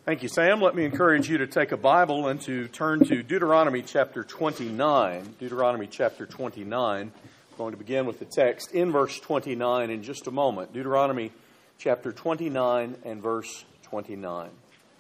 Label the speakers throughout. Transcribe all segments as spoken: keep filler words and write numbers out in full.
Speaker 1: Thank you, Sam. Let me encourage you to take a Bible and to turn to Deuteronomy chapter twenty-nine. Deuteronomy chapter twenty-nine. I'm going to begin with the text in verse twenty-nine in just a moment. Deuteronomy chapter twenty-nine and verse twenty-nine.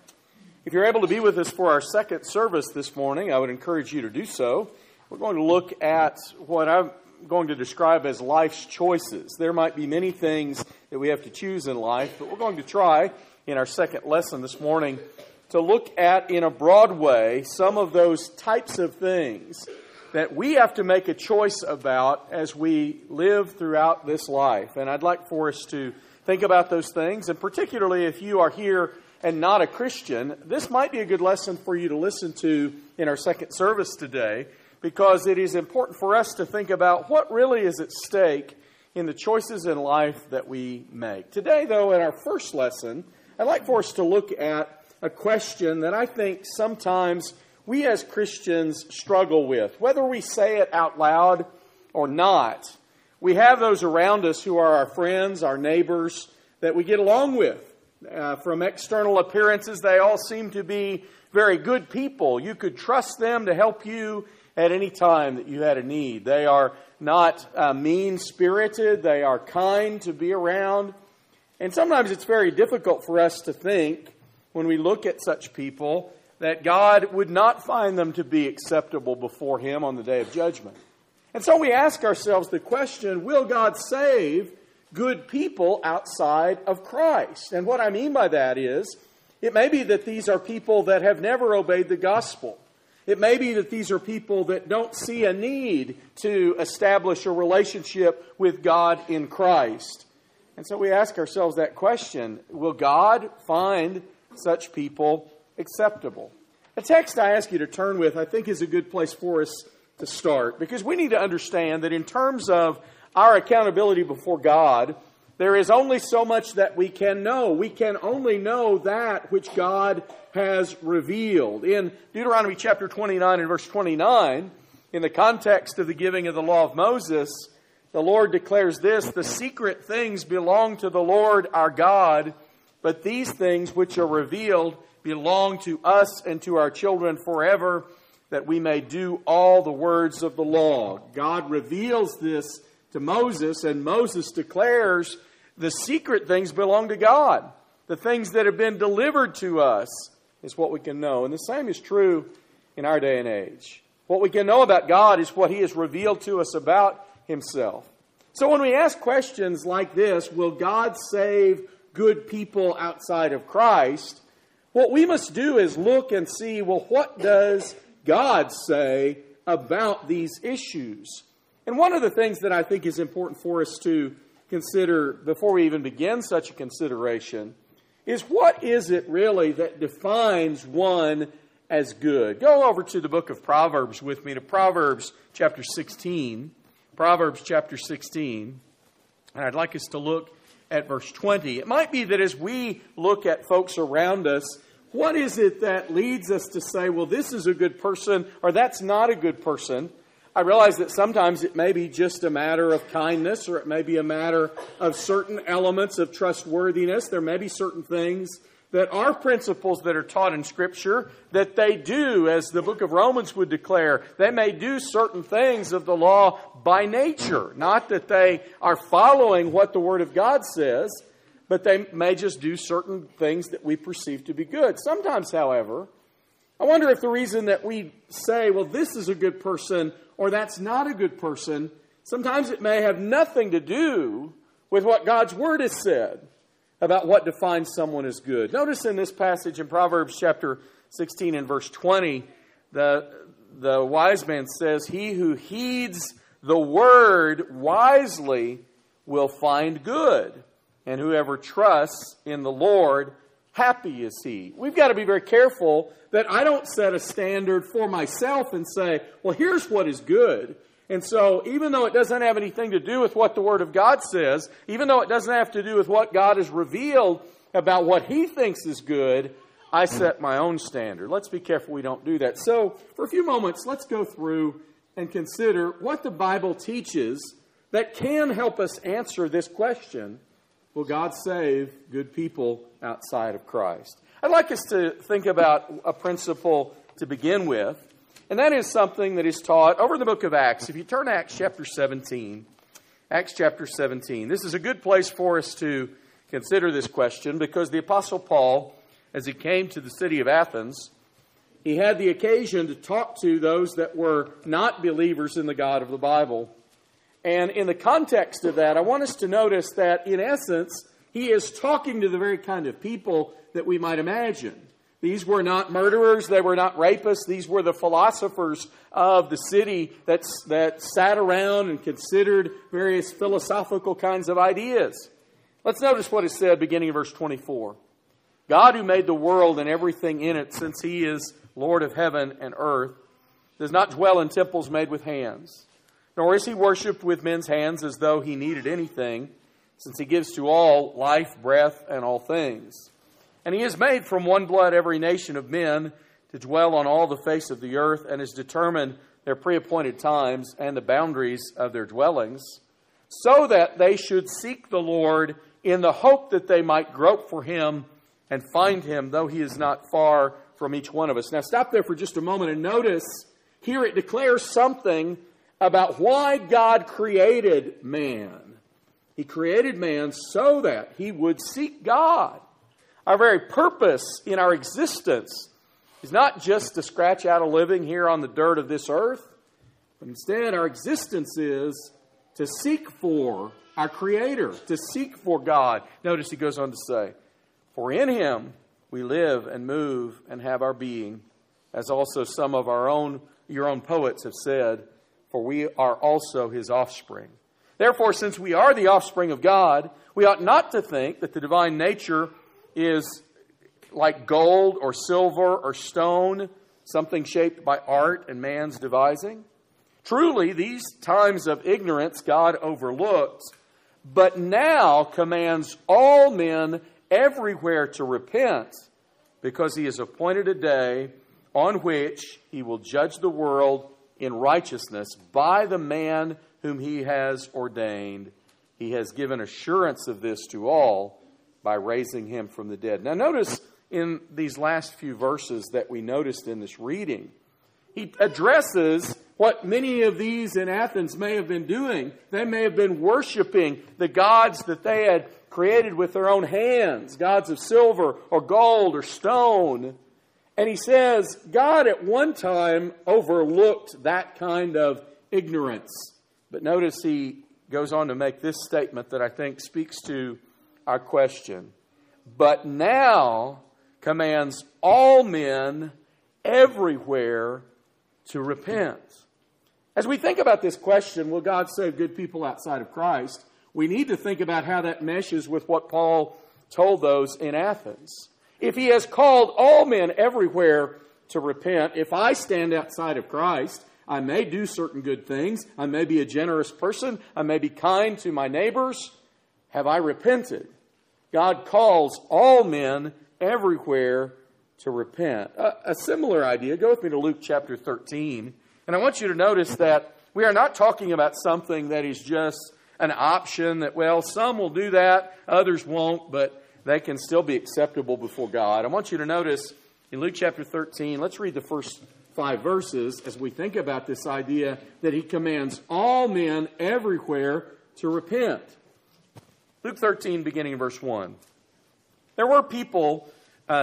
Speaker 1: If you're able to be with us for our second service this morning, I would encourage you to do so. We're going to look at what I'm going to describe as life's choices. There might be many things that we have to choose in life, but we're going to try in our second lesson this morning to look at, in a broad way, some of those types of things that we have to make a choice about as we live throughout this life. And I'd like for us to think about those things, and particularly if you are here and not a Christian, this might be a good lesson for you to listen to in our second service today, because it is important for us to think about what really is at stake in the choices in life that we make. Today, though, in our first lesson, I'd like for us to look at a question that I think sometimes we as Christians struggle with, whether we say it out loud or not. We have those around us who are our friends, our neighbors, that we get along with. Uh, from external appearances, they all seem to be very good people. You could trust them to help you at any time that you had a need. They are not uh, mean-spirited. They are kind to be around. And sometimes it's very difficult for us to think, when we look at such people, that God would not find them to be acceptable before Him on the day of judgment. And so we ask ourselves the question, will God save good people outside of Christ? And what I mean by that is, it may be that these are people that have never obeyed the gospel. It may be that these are people that don't see a need to establish a relationship with God in Christ. And so we ask ourselves that question, will God find such people acceptable? The text I ask you to turn with, I think, is a good place for us to start, because we need to understand that in terms of our accountability before God, there is only so much that we can know. We can only know that which God has revealed. In Deuteronomy chapter twenty-nine and verse twenty-nine, in the context of the giving of the law of Moses, the Lord declares this, "The secret things belong to the Lord our God, but these things which are revealed belong to us and to our children forever, that we may do all the words of the law." God reveals this to Moses, and Moses declares the secret things belong to God. The things that have been delivered to us is what we can know. And the same is true in our day and age. What we can know about God is what He has revealed to us about Himself. So when we ask questions like this, will God save good people outside of Christ? What we must do is look and see, well, what does God say about these issues? And one of the things that I think is important for us to consider before we even begin such a consideration is, what is it really that defines one as good? Go over to the book of Proverbs with me, to Proverbs chapter sixteen. Proverbs chapter sixteen. And I'd like us to look at verse twenty. It might be that as we look at folks around us, what is it that leads us to say, well, this is a good person, or that's not a good person? I realize that sometimes it may be just a matter of kindness, or it may be a matter of certain elements of trustworthiness. There may be certain things that are principles that are taught in Scripture that they do, as the book of Romans would declare. They may do certain things of the law by nature. Not that they are following what the Word of God says, but they may just do certain things that we perceive to be good. Sometimes, however, I wonder if the reason that we say, well, this is a good person, or that's not a good person, sometimes it may have nothing to do with what God's Word has said about what defines someone as good. Notice in this passage in Proverbs chapter sixteen and verse twenty, the, the wise man says, "He who heeds the word wisely will find good, and whoever trusts in the Lord, happy is he." We've got to be very careful that I don't set a standard for myself and say, well, here's what is good. And so even though it doesn't have anything to do with what the Word of God says, even though it doesn't have to do with what God has revealed about what He thinks is good, I set my own standard. Let's be careful we don't do that. So for a few moments, let's go through and consider what the Bible teaches that can help us answer this question, will God save good people outside of Christ? I'd like us to think about a principle to begin with, and that is something that is taught over in the book of Acts. If you turn to Acts chapter seventeen, Acts chapter seventeen, this is a good place for us to consider this question, because the Apostle Paul, as he came to the city of Athens, he had the occasion to talk to those that were not believers in the God of the Bible. And in the context of that, I want us to notice that, in essence, he is talking to the very kind of people that we might imagine. These were not murderers, they were not rapists, these were the philosophers of the city that, that sat around and considered various philosophical kinds of ideas. Let's notice what is said beginning in verse twenty-four. God, who made the world and everything in it, since he is Lord of heaven and earth, does not dwell in temples made with hands, nor is he worshipped with men's hands as though he needed anything, since he gives to all life, breath, and all things. And he has made from one blood every nation of men to dwell on all the face of the earth, and has determined their pre-appointed times and the boundaries of their dwellings, so that they should seek the Lord in the hope that they might grope for him and find him, though he is not far from each one of us. Now stop there for just a moment and notice here it declares something about why God created man. He created man so that he would seek God. Our very purpose in our existence is not just to scratch out a living here on the dirt of this earth, but instead our existence is to seek for our Creator, to seek for God. Notice he goes on to say, for in him we live and move and have our being, as also some of our own, your own poets have said, for we are also his offspring. Therefore, since we are the offspring of God, we ought not to think that the divine nature is like gold or silver or stone, something shaped by art and man's devising. Truly, these times of ignorance God overlooked, but now commands all men everywhere to repent, because he has appointed a day on which he will judge the world in righteousness by the man whom he has ordained. He has given assurance of this to all by raising him from the dead. Now notice in these last few verses that we noticed in this reading, he addresses what many of these in Athens may have been doing. They may have been worshiping the gods that they had created with their own hands, gods of silver or gold or stone. And he says, God at one time overlooked that kind of ignorance. But notice he goes on to make this statement that I think speaks to our question. But now commands all men everywhere to repent. As we think about this question, will God save good people outside of Christ? We need to think about how that meshes with what Paul told those in Athens. If he has called all men everywhere to repent, if I stand outside of Christ, I may do certain good things. I may be a generous person. I may be kind to my neighbors. Have I repented? God calls all men everywhere to repent. A, a similar idea, go with me to Luke chapter thirteen. And I want you to notice that we are not talking about something that is just an option that, well, some will do that, others won't, but they can still be acceptable before God. I want you to notice in Luke chapter thirteen, let's read the first five verses as we think about this idea that he commands all men everywhere to repent. Luke thirteen, beginning in verse one. There were people, uh,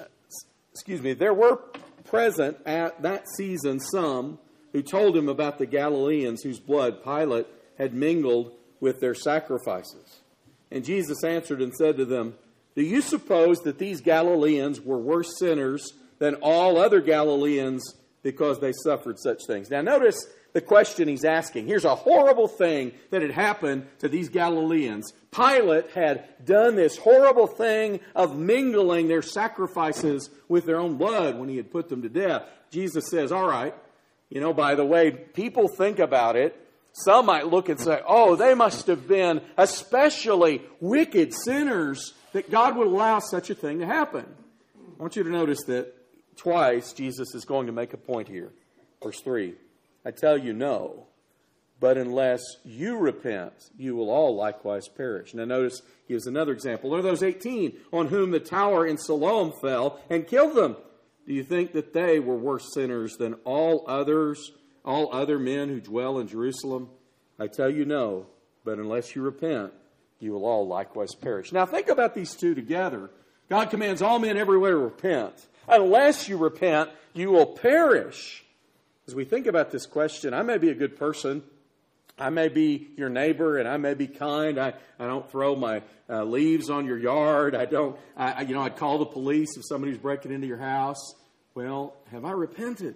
Speaker 1: excuse me, there were present at that season some who told him about the Galileans whose blood Pilate had mingled with their sacrifices. And Jesus answered and said to them, do you suppose that these Galileans were worse sinners than all other Galileans because they suffered such things? Now notice the question he's asking. Here's a horrible thing that had happened to these Galileans. Pilate had done this horrible thing of mingling their sacrifices with their own blood when he had put them to death. Jesus says, all right, you know, by the way people think about it, some might look and say, oh, they must have been especially wicked sinners that God would allow such a thing to happen. I want you to notice that twice Jesus is going to make a point here. Verse three, I tell you no, But unless you repent, you will all likewise perish. Now notice, he gives another example. Are those eighteen on whom the tower in Siloam fell and killed them? Do you think that they were worse sinners than all others, all other men who dwell in Jerusalem? I tell you no, but unless you repent, you will all likewise perish. Now think about these two together. God commands all men everywhere to repent. Unless you repent, you will perish. As we think about this question, I may be a good person. I may be your neighbor, and I may be kind. I, I don't throw my uh, leaves on your yard. I don't, I, you know, I'd call the police if somebody's breaking into your house. Well, have I repented?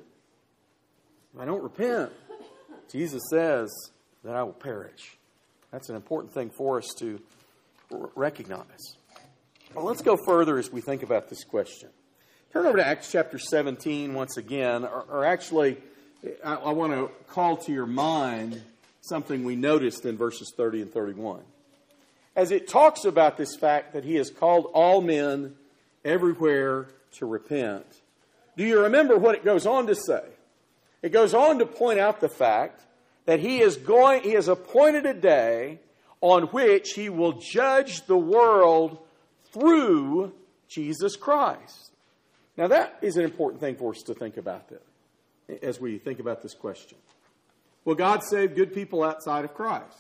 Speaker 1: If I don't repent, Jesus says that I will perish. That's an important thing for us to r- recognize. Well, let's go further as we think about this question. Turn over to Acts chapter seventeen once again, or, or actually, I, I want to call to your mind something we noticed in verses thirty and thirty-one. As it talks about this fact that he has called all men everywhere to repent, do you remember what it goes on to say? It goes on to point out the fact that he is going, he has appointed a day on which he will judge the world through Jesus Christ. Now that is an important thing for us to think about that, as we think about this question. Will God save good people outside of Christ?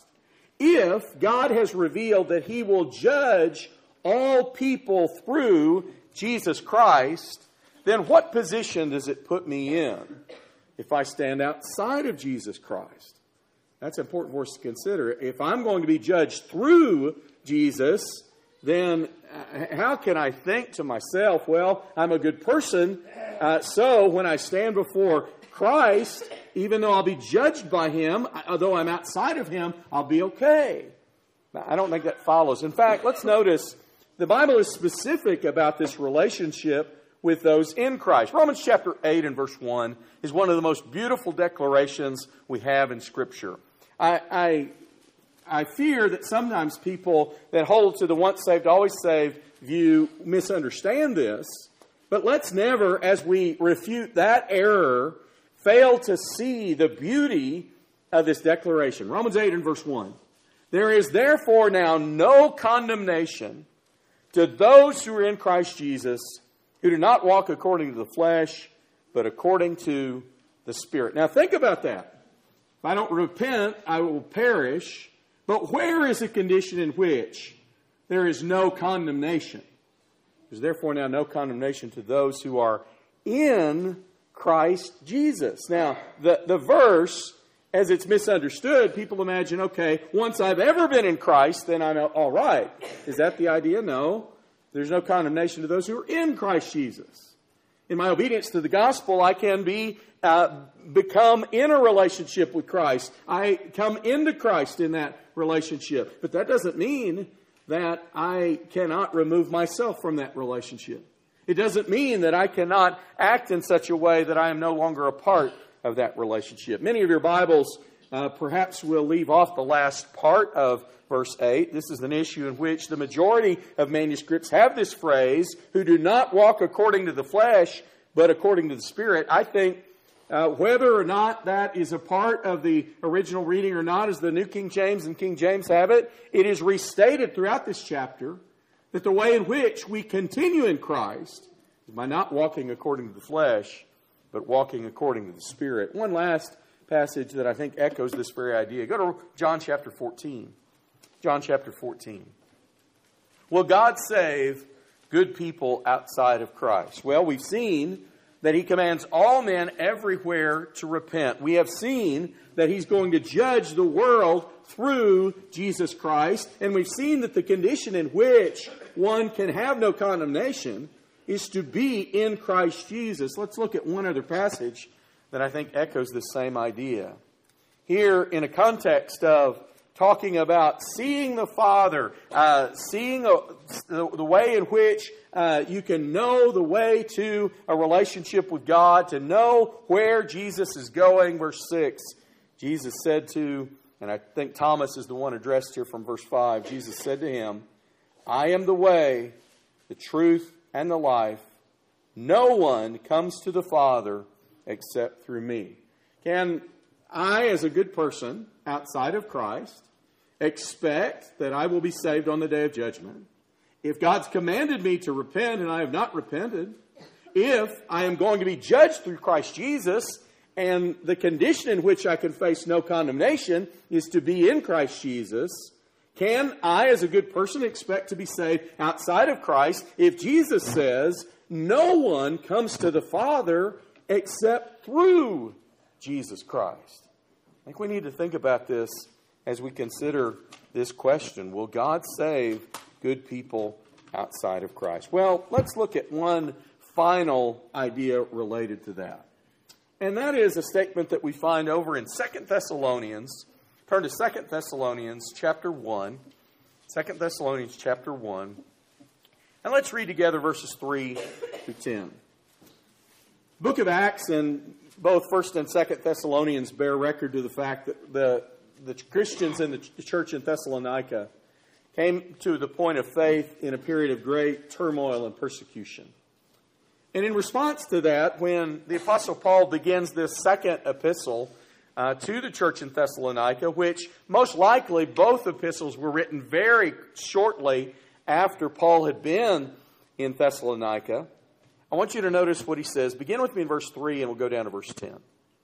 Speaker 1: If God has revealed that he will judge all people through Jesus Christ, then what position does it put me in if I stand outside of Jesus Christ? That's important for us to consider. If I'm going to be judged through Jesus, then how can I think to myself, well, I'm a good person, uh, so when I stand before Christ, even though I'll be judged by him, although I'm outside of him, I'll be okay. I don't think that follows. In fact, let's notice the Bible is specific about this relationship with those in Christ. Romans chapter eight and verse one is one of the most beautiful declarations we have in Scripture. I, I, I fear that sometimes people that hold to the once saved, always saved view misunderstand this. But let's never, as we refute that error, fail to see the beauty of this declaration. Romans eight and verse one. There is therefore now no condemnation to those who are in Christ Jesus, who do not walk according to the flesh, but according to the Spirit. Now think about that. If I don't repent, I will perish. But where is the condition in which there is no condemnation? There's therefore now no condemnation to those who are in Christ Jesus. Now, the, the verse, as it's misunderstood, people imagine, okay, once I've ever been in Christ, then I'm all right. Is that the idea? No. There's no condemnation to those who are in Christ Jesus. In my obedience to the gospel, I can be uh, become in a relationship with Christ. I come into Christ in that relationship. But that doesn't mean that I cannot remove myself from that relationship. It doesn't mean that I cannot act in such a way that I am no longer a part of that relationship. Many of your Bibles uh, perhaps will leave off the last part of verse eight. This is an issue in which the majority of manuscripts have this phrase, who do not walk according to the flesh, but according to the Spirit. I think uh, whether or not that is a part of the original reading or not, as the New King James and King James have it, it is restated throughout this chapter that the way in which we continue in Christ is by not walking according to the flesh, but walking according to the Spirit. One last passage that I think echoes this very idea. Go to John chapter fourteen. John chapter fourteen. Will God save good people outside of Christ? Well, we've seen that he commands all men everywhere to repent. We have seen that he's going to judge the world through Jesus Christ. And we've seen that the condition in which one can have no condemnation is to be in Christ Jesus. Let's look at one other passage that I think echoes this same idea. Here, in a context of talking about seeing the Father, uh, seeing a, the, the way in which uh, you can know the way to a relationship with God, to know where Jesus is going. Verse six, Jesus said to, and I think Thomas is the one addressed here from verse five, Jesus said to him, I am the way, the truth, and the life. No one comes to the Father except through me. Can I, as a good person, outside of Christ expect that I will be saved on the day of judgment, if God's commanded me to repent and I have not repented, if I am going to be judged through Christ Jesus, and the condition in which I can face no condemnation is to be in Christ Jesus, can I, as a good person, expect to be saved outside of Christ if Jesus says no one comes to the Father except through Jesus Christ? I think we need to think about this as we consider this question. Will God save good people outside of Christ? Well, let's look at one final idea related to that. And that is a statement that we find over in Second Thessalonians. Turn to Second Thessalonians chapter one. Second Thessalonians chapter one. And let's read together verses three through ten. Book of Acts and both First and Second Thessalonians bear record to the fact that the, the Christians in the church in Thessalonica came to the point of faith in a period of great turmoil and persecution. And in response to that, when the Apostle Paul begins this second epistle uh, to the church in Thessalonica, which most likely both epistles were written very shortly after Paul had been in Thessalonica, I want you to notice what he says. Begin with me in verse three and we'll go down to verse ten.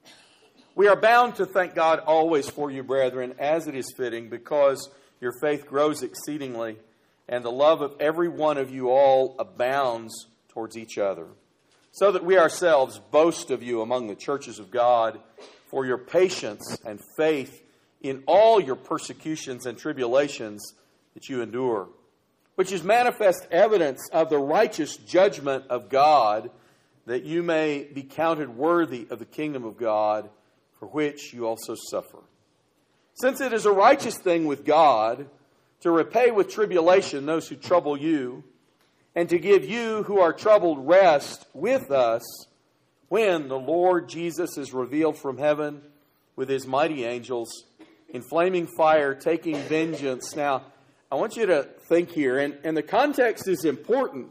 Speaker 1: We are bound to thank God always for you, brethren, as it is fitting, because your faith grows exceedingly, and the love of every one of you all abounds towards each other, so that we ourselves boast of you among the churches of God for your patience and faith in all your persecutions and tribulations that you endure, which is manifest evidence of the righteous judgment of God, that you may be counted worthy of the kingdom of God, for which you also suffer. Since it is a righteous thing with God to repay with tribulation those who trouble you, and to give you who are troubled rest with us when the Lord Jesus is revealed from heaven with his mighty angels in flaming fire, taking vengeance. Now, I want you to think here, and, and the context is important,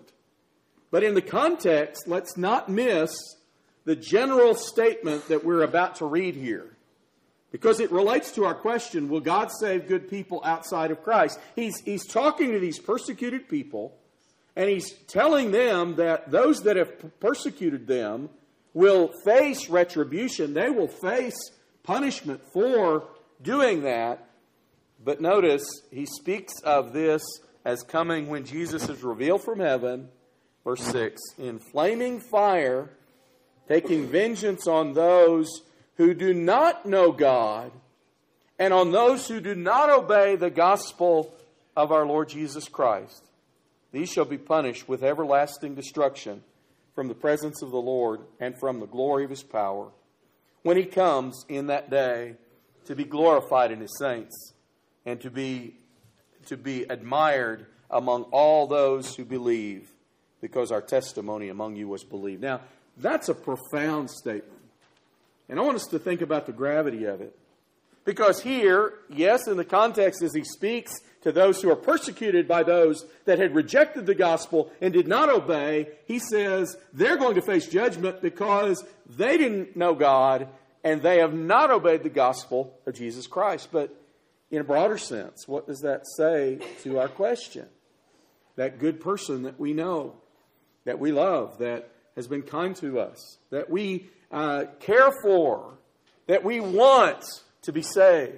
Speaker 1: but in the context, let's not miss the general statement that we're about to read here, because it relates to our question, will God save good people outside of Christ? He's, he's talking to these persecuted people, and he's telling them that those that have persecuted them will face retribution. They will face punishment for doing that. But notice, he speaks of this as coming when Jesus is revealed from heaven. Verse six, in flaming fire, taking vengeance on those who do not know God, and on those who do not obey the gospel of our Lord Jesus Christ. These shall be punished with everlasting destruction from the presence of the Lord and from the glory of his power, when he comes in that day to be glorified in his saints and to be, to be admired among all those who believe, because our testimony among you was believed. Now, that's a profound statement. And I want us to think about the gravity of it. Because here, yes, in the context as he speaks to those who are persecuted by those that had rejected the gospel and did not obey, he says they're going to face judgment because they didn't know God and they have not obeyed the gospel of Jesus Christ. But in a broader sense, what does that say to our question? That good person that we know, that we love, that has been kind to us, that we uh, care for, that we want to be saved.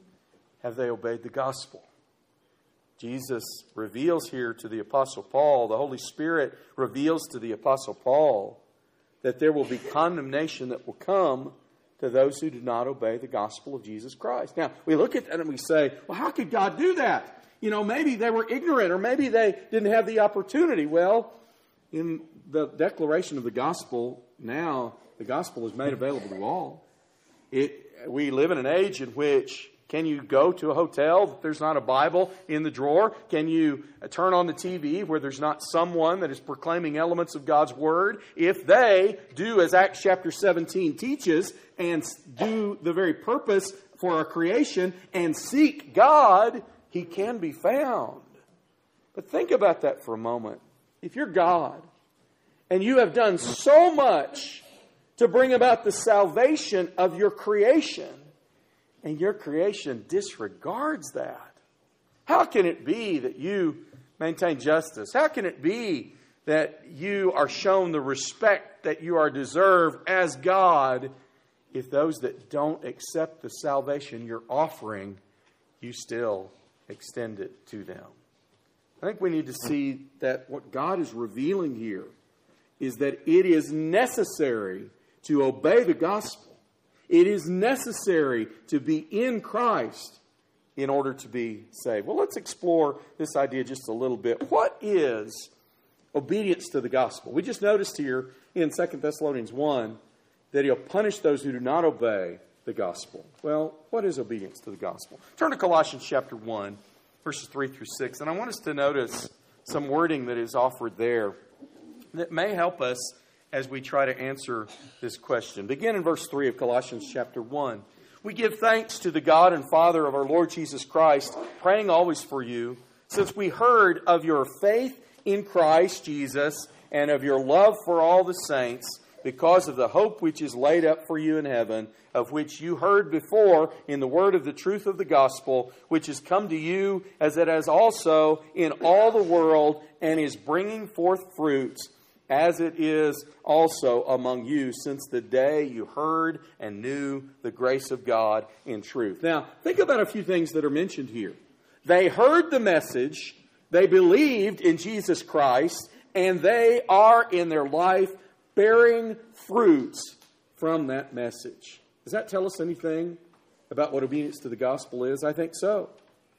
Speaker 1: Have they obeyed the gospel? Jesus reveals here to the Apostle Paul, the Holy Spirit reveals to the Apostle Paul that there will be condemnation that will come to those who do not obey the gospel of Jesus Christ. Now, we look at that and we say, well, how could God do that? You know, maybe they were ignorant or maybe they didn't have the opportunity. Well, in the declaration of the gospel, now the gospel is made available to all. It, we live in an age in which, can you go to a hotel that there's not a Bible in the drawer? Can you turn on the T V where there's not someone that is proclaiming elements of God's Word? If they do as Acts chapter seventeen teaches and do the very purpose for our creation and seek God, He can be found. But think about that for a moment. If you're God and you have done so much to bring about the salvation of your creation, and your creation disregards that? How can it be that you maintain justice? How can it be that you are shown the respect that you are deserved as God if those that don't accept the salvation you're offering, you still extend it to them? I think we need to see that what God is revealing here is that it is necessary to obey the gospel. It is necessary to be in Christ in order to be saved. Well, let's explore this idea just a little bit. What is obedience to the gospel? We just noticed here in Second Thessalonians one that he'll punish those who do not obey the gospel. Well, what is obedience to the gospel? Turn to Colossians chapter one, verses three through six, and I want us to notice some wording that is offered there that may help us as we try to answer this question. Begin in verse three of Colossians chapter one. We give thanks to the God and Father of our Lord Jesus Christ, praying always for you, since we heard of your faith in Christ Jesus and of your love for all the saints, because of the hope which is laid up for you in heaven, of which you heard before in the word of the truth of the gospel, which has come to you as it has also in all the world, and is bringing forth fruits, as it is also among you, since the day you heard and knew the grace of God in truth. Now, think about a few things that are mentioned here. They heard the message, they believed in Jesus Christ, and they are in their life bearing fruits from that message. Does that tell us anything about what obedience to the gospel is? I think so.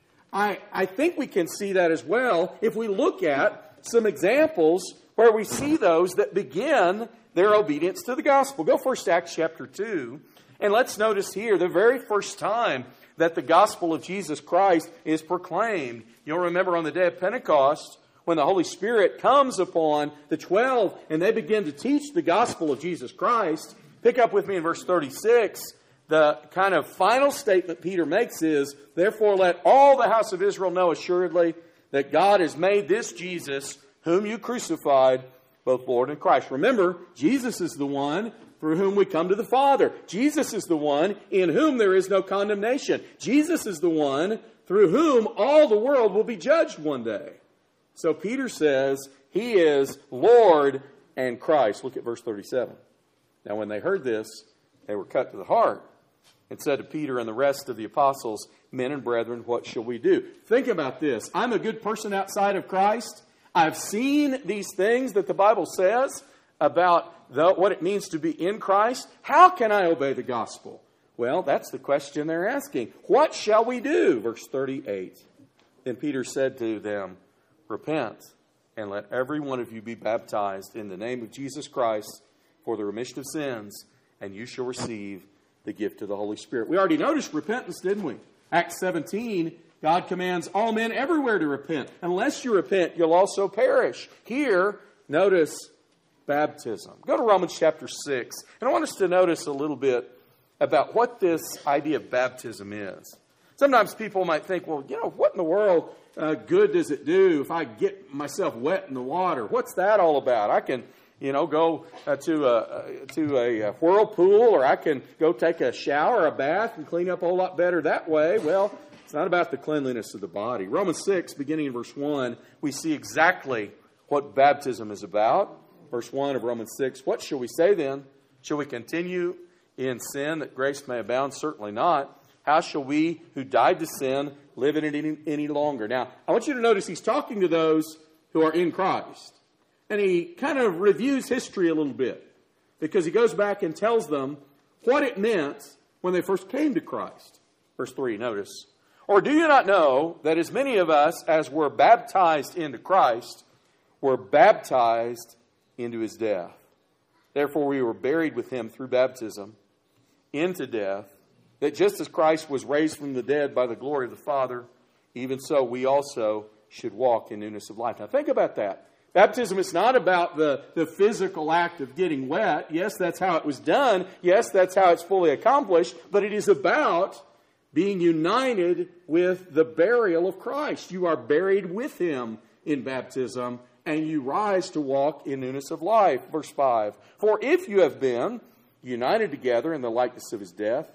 Speaker 1: I, I think we can see that as well if we look at some examples where we see those that begin their obedience to the gospel. Go first to Acts chapter two, and let's notice here the very first time that the gospel of Jesus Christ is proclaimed. You'll remember on the day of Pentecost, when the Holy Spirit comes upon the twelve and they begin to teach the gospel of Jesus Christ. Pick up with me in verse thirty-six. The kind of final statement Peter makes is, therefore let all the house of Israel know assuredly that God has made this Jesus, whom you crucified, both Lord and Christ. Remember, Jesus is the one through whom we come to the Father. Jesus is the one in whom there is no condemnation. Jesus is the one through whom all the world will be judged one day. So Peter says he is Lord and Christ. Look at verse thirty-seven. Now when they heard this, they were cut to the heart and said to Peter and the rest of the apostles, men and brethren, what shall we do? Think about this. I'm a good person outside of Christ. I've seen these things that the Bible says about the, what it means to be in Christ. How can I obey the gospel? Well, that's the question they're asking. What shall we do? Verse thirty-eight. Then Peter said to them, repent, and let every one of you be baptized in the name of Jesus Christ for the remission of sins, and you shall receive the gift of the Holy Spirit. We already noticed repentance, didn't we? Acts seventeen, God commands all men everywhere to repent. Unless you repent, you'll also perish. Here, notice baptism. Go to Romans chapter six, and I want us to notice a little bit about what this idea of baptism is. Sometimes people might think, well, you know, what in the world uh, good does it do if I get myself wet in the water? What's that all about? I can, you know, go uh, to a uh, to a, a whirlpool, or I can go take a shower, a bath, and clean up a whole lot better that way. Well, it's not about the cleanliness of the body. Romans six, beginning in verse one, we see exactly what baptism is about. Verse one of Romans six, what shall we say then? Shall we continue in sin that grace may abound? Certainly not. How shall we who died to sin live in it any, any longer? Now, I want you to notice he's talking to those who are in Christ. And he kind of reviews history a little bit, because he goes back and tells them what it meant when they first came to Christ. Verse three, notice. Or do you not know that as many of us as were baptized into Christ were baptized into his death? Therefore we were buried with him through baptism into death, that just as Christ was raised from the dead by the glory of the Father, even so we also should walk in newness of life. Now think about that. Baptism is not about the, the physical act of getting wet. Yes, that's how it was done. Yes, that's how it's fully accomplished. But it is about being united with the burial of Christ. You are buried with him in baptism, and you rise to walk in newness of life. Verse five, for if you have been united together in the likeness of his death,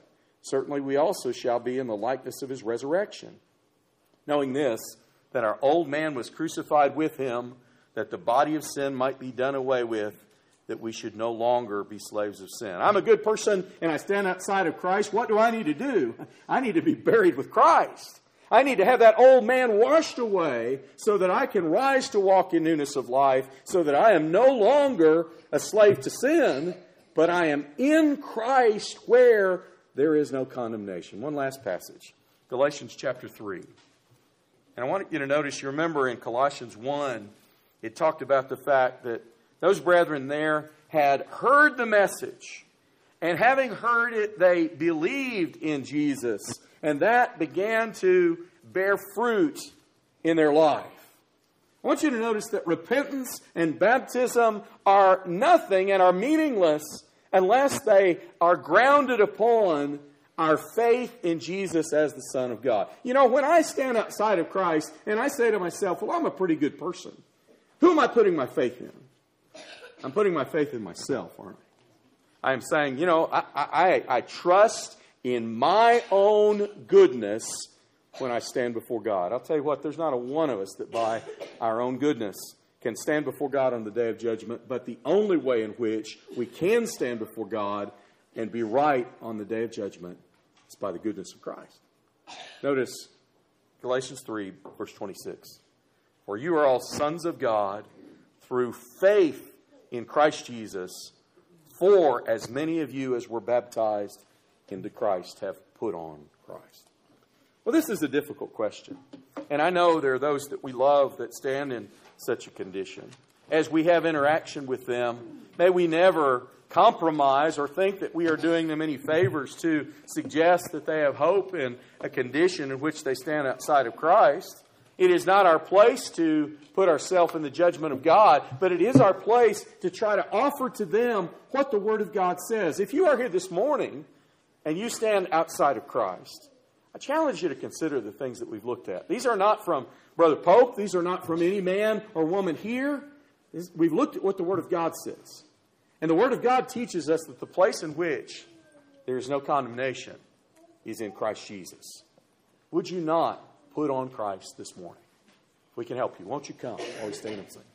Speaker 1: certainly we also shall be in the likeness of his resurrection. Knowing this, that our old man was crucified with him, that the body of sin might be done away with, that we should no longer be slaves of sin. I'm a good person and I stand outside of Christ. What do I need to do? I need to be buried with Christ. I need to have that old man washed away so that I can rise to walk in newness of life, so that I am no longer a slave to sin, but I am in Christ where there is no condemnation. One last passage, Galatians chapter three. And I want you to notice, you remember in Colossians one, it talked about the fact that those brethren there had heard the message, and having heard it, they believed in Jesus. And that began to bear fruit in their life. I want you to notice that repentance and baptism are nothing and are meaningless unless they are grounded upon our faith in Jesus as the Son of God. You know, when I stand outside of Christ and I say to myself, well, I'm a pretty good person, who am I putting my faith in? I'm putting my faith in myself, aren't I? I am saying, you know, I, I, I trust in my own goodness when I stand before God. I'll tell you what, there's not a one of us that by our own goodness can stand before God on the day of judgment, but the only way in which we can stand before God and be right on the day of judgment is by the goodness of Christ. Notice Galatians three, verse twenty-six. For you are all sons of God through faith in Christ Jesus, for as many of you as were baptized into Christ have put on Christ. Well, this is a difficult question. And I know there are those that we love that stand in such a condition. As we have interaction with them, may we never compromise or think that we are doing them any favors to suggest that they have hope in a condition in which they stand outside of Christ. It is not our place to put ourselves in the judgment of God, but it is our place to try to offer to them what the Word of God says. If you are here this morning and you stand outside of Christ, I challenge you to consider the things that we've looked at. These are not from Brother Pope. These are not from any man or woman here. We've looked at what the Word of God says. And the Word of God teaches us that the place in which there is no condemnation is in Christ Jesus. Would you not put on Christ this morning? If we can help you, won't you come while we stand and sing?